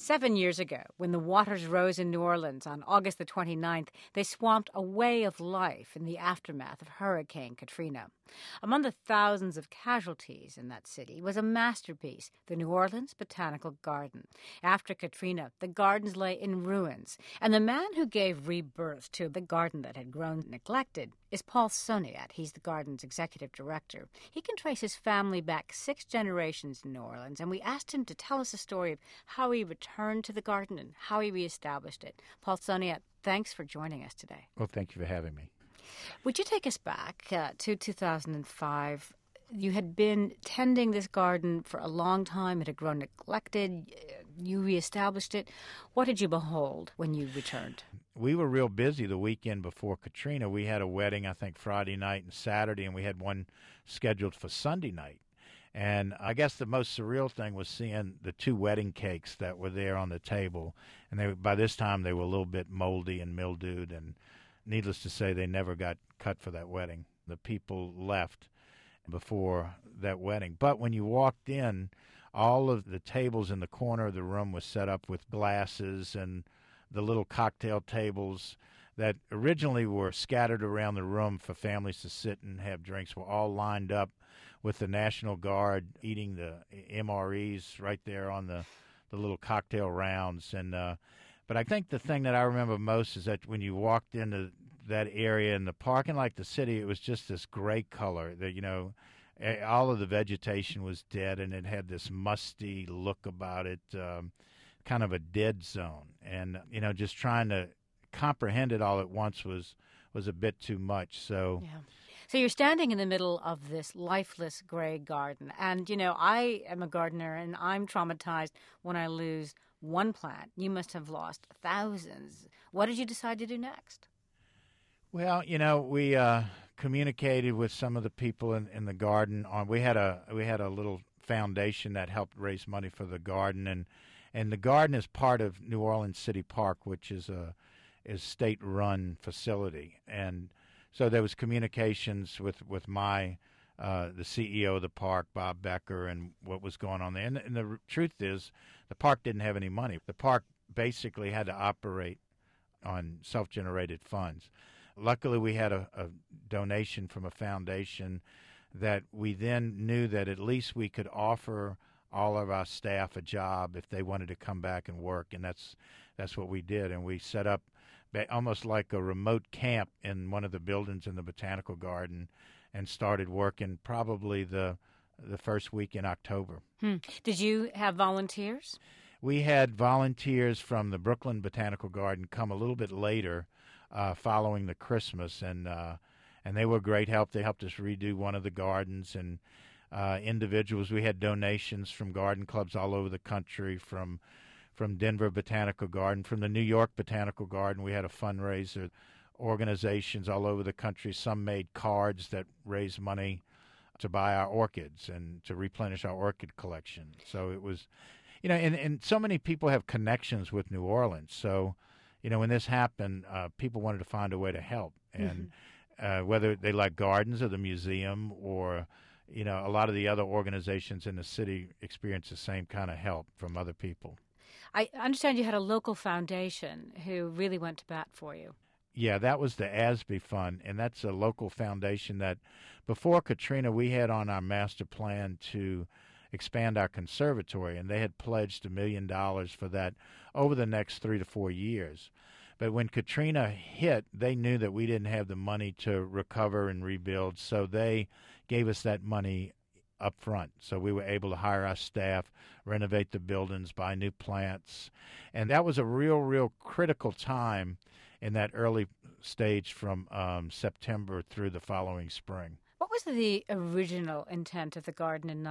7 years ago, when the waters rose in New Orleans on August the 29th, they swamped a way of life in the aftermath of Hurricane Katrina. Among the thousands of casualties in that city was a masterpiece, the New Orleans Botanical Garden. After Katrina, the gardens lay in ruins, and the man who gave rebirth to the garden that had grown neglected is Paul Soniat. He's the garden's executive director. He can trace his family back 6 generations in New Orleans, and we asked him to tell us a story of how he returned to the garden and how he reestablished it. Paul Soniat, thanks for joining us today. Well, thank you for having me. Would you take us back to 2005? You had been tending this garden for a long time. It had grown neglected. You reestablished it. What did you behold when you returned? We were real busy the weekend before Katrina. We had a wedding, I think, Friday night and Saturday, and we had one scheduled for Sunday night. And I guess the most surreal thing was seeing the 2 wedding cakes that were there on the table. And by this time, they were a little bit moldy and mildewed, and needless to say, they never got cut for that wedding. The people left before that wedding. But when you walked in, all of the tables in the corner of the room was set up with glasses, and the little cocktail tables that originally were scattered around the room for families to sit and have drinks were all lined up with the National Guard eating the MREs right there on the little cocktail rounds. And but I think the thing that I remember most is that when you walked into that area in the parking like the city, it was just this gray color that, all of the vegetation was dead, and it had this musty look about it, kind of a dead zone. And, just trying to comprehend it all at once was a bit too much. So you're standing in the middle of this lifeless gray garden. And, I am a gardener, and I'm traumatized when I lose one plant. You must have lost thousands. What did you decide to do next? Well, we communicated with some of the people in the garden. We had a little foundation that helped raise money for the garden, and the garden is part of New Orleans City Park, which is a state-run facility. And so there was communications with my the CEO of the park, Bob Becker, and what was going on there. And the truth is, the park didn't have any money. The park basically had to operate on self-generated funds. Luckily, we had a donation from a foundation that we then knew that at least we could offer all of our staff a job if they wanted to come back and work, and that's what we did. And we set up almost like a remote camp in one of the buildings in the Botanical Garden and started working probably the first week in October. Did you have volunteers? We had volunteers from the Brooklyn Botanical Garden come a little bit later, following the Christmas, and they were great help. They helped us redo one of the gardens, and individuals. We had donations from garden clubs all over the country, from Denver Botanical Garden, from the New York Botanical Garden. We had a fundraiser. Organizations all over the country. Some made cards that raised money to buy our orchids and to replenish our orchid collection. So it was, and so many people have connections with New Orleans. So, when this happened, people wanted to find a way to help. And whether they like gardens or the museum or, a lot of the other organizations in the city experience the same kind of help from other people. I understand you had a local foundation who really went to bat for you. Yeah, that was the ASBE Fund, and that's a local foundation that before Katrina we had on our master plan to expand our conservatory, and they had pledged $1 million for that over the next 3 to 4 years. But when Katrina hit, they knew that we didn't have the money to recover and rebuild, so they gave us that money up front. So we were able to hire our staff, renovate the buildings, buy new plants. And that was a real critical time in that early stage from September through the following spring. What was the original intent of the garden in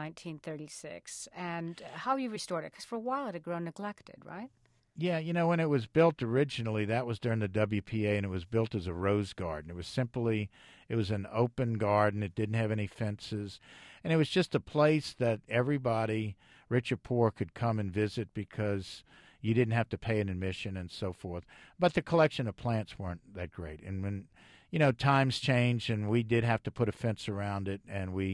1936, and how you restored it? Because for a while it had grown neglected, right? Yeah, when it was built originally, that was during the WPA, and it was built as a rose garden. It was an open garden. It didn't have any fences, and it was just a place that everybody, rich or poor, could come and visit because you didn't have to pay an admission and so forth. But the collection of plants weren't that great. And when, times changed and we did have to put a fence around it, and we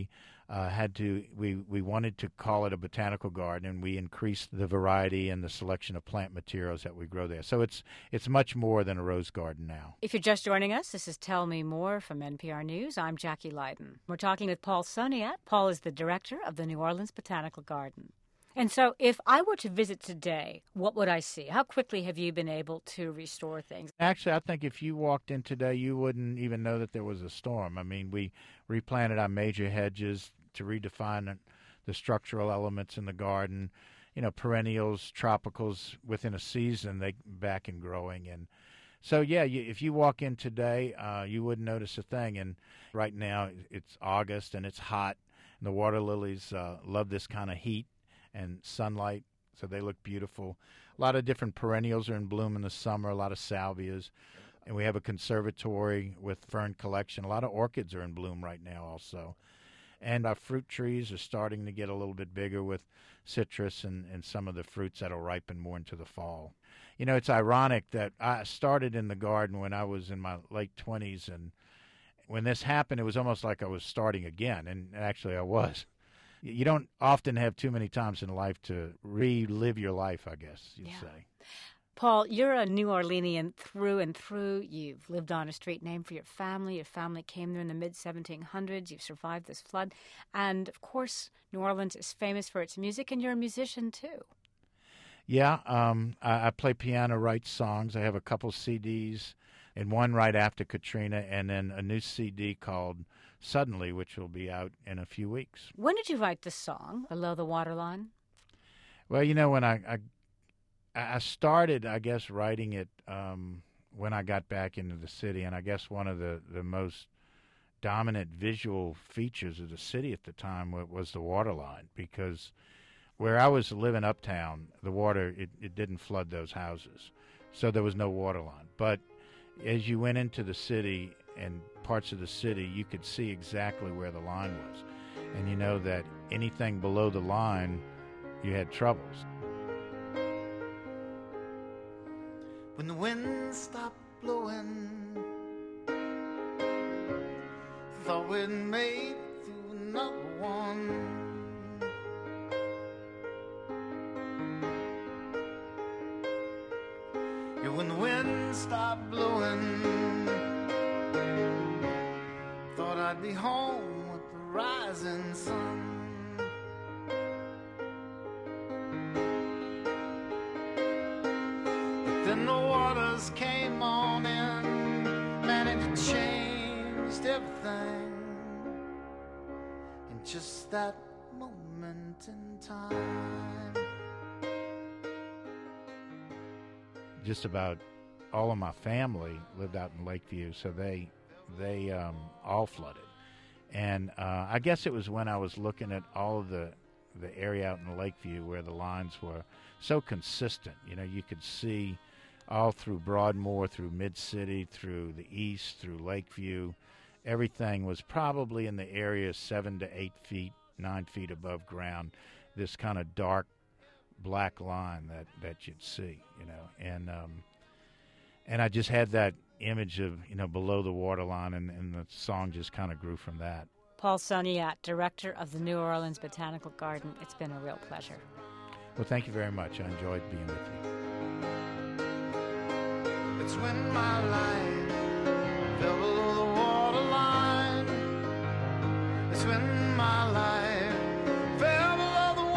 we wanted to call it a botanical garden, and we increased the variety and the selection of plant materials that we grow there. So it's much more than a rose garden now. If you're just joining us, this is Tell Me More from NPR News. I'm Jackie Leiden. We're talking with Paul Soniat. Paul is the director of the New Orleans Botanical Garden. And so if I were to visit today, what would I see? How quickly have you been able to restore things? Actually, I think if you walked in today, you wouldn't even know that there was a storm. I mean, we replanted our major hedges to redefine the structural elements in the garden. You know, perennials, tropicals, within a season, they back and growing. And so, yeah, if you walk in today, you wouldn't notice a thing. And right now, it's August, and it's hot, and the water lilies love this kind of heat and sunlight, so they look beautiful. A lot of different perennials are in bloom in the summer, a lot of salvias. And we have a conservatory with fern collection. A lot of orchids are in bloom right now also. And our fruit trees are starting to get a little bit bigger with citrus and some of the fruits that'll ripen more into the fall. You know, it's ironic that I started in the garden when I was in my late 20s, and when this happened, it was almost like I was starting again, and actually I was. You don't often have too many times in life to relive your life, I guess you'd say. Paul, you're a New Orleanian through and through. You've lived on a street named for your family. Your family came there in the mid-1700s. You've survived this flood. And, of course, New Orleans is famous for its music, and you're a musician, too. Yeah, I play piano, write songs. I have a couple CDs, and one right after Katrina, and then a new CD called Suddenly, which will be out in a few weeks. When did you write this song, Below the Waterline? Well, you know, when I started, I guess, writing it when I got back into the city, and I guess one of the most dominant visual features of the city at the time was the waterline, because where I was living uptown, the water, it didn't flood those houses, so there was no waterline. But as you went into the city and parts of the city, you could see exactly where the line was. And you know that anything below the line, you had troubles. When the wind stopped blowing, thought we'd made it through another one. Yeah, when the wind stopped blowing, thought I'd be home with the rising sun. Then the waters came on in, man, it changed everything in just that moment in time. Just about all of my family lived out in Lakeview, so they all flooded. And I guess it was when I was looking at all of the area out in Lakeview where the lines were so consistent. You know, you could see all through Broadmoor, through Mid-City, through the east, through Lakeview. Everything was probably in the area 7 to 8 feet, 9 feet above ground, this kind of dark black line that you'd see, you know. And I just had that image of, you know, below the waterline, and the song just kind of grew from that. Paul Soniat, director of the New Orleans Botanical Garden. It's been a real pleasure. Well, thank you very much. I enjoyed being with you. It's when my life fell below the waterline. It's when my life fell below the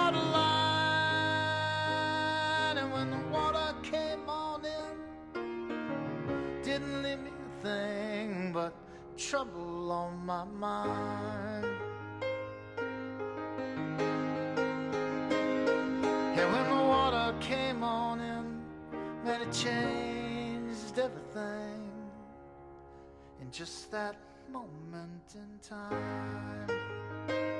waterline. And when the water came on in, didn't leave me a thing but trouble on my mind. Yeah, when the water came on in, man, it changed everything in just that moment in time.